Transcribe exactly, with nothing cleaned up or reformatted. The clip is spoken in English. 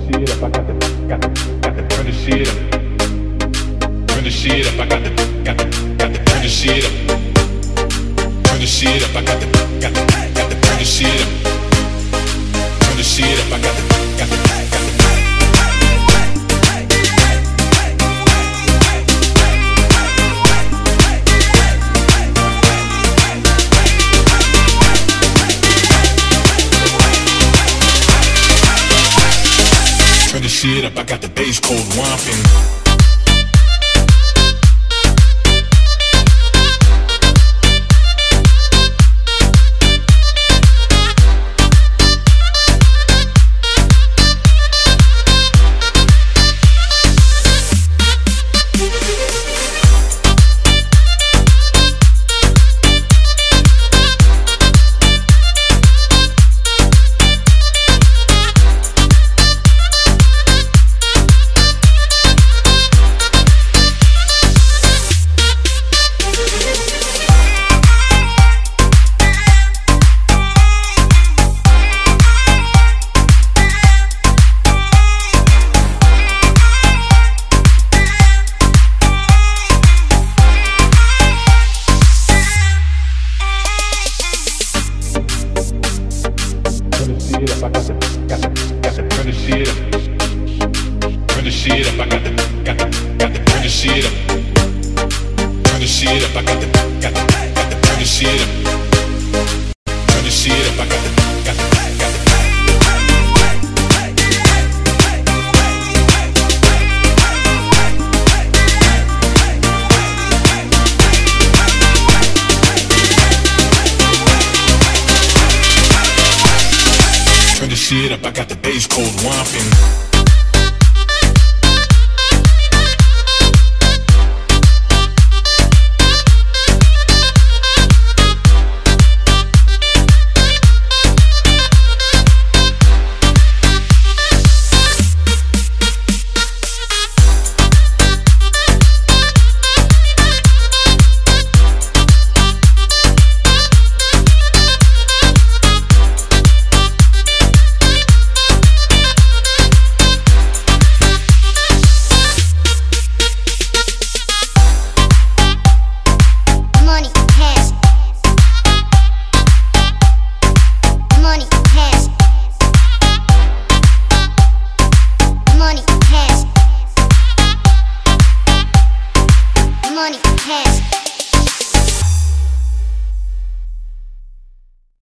shit up, I got the, got the, got the turn the shit up. Turn the shit up, I got the, got the, got the turn the shit up. Turn the shit up, I got the, got the, got the turn the shit up. Turn the shit up, I got the, got the, got the. Turn the shit up, I got the bass cold whomping. I got the, got the, got the turn the shit up. Turn the shit up, I got the, got the, got the turn the shit up. Turn the shit up, I got the, got the, got the turn the shit up. Turn the shit up, I got the, got the, got the. Turn the shit up, I got the bass cold whomping.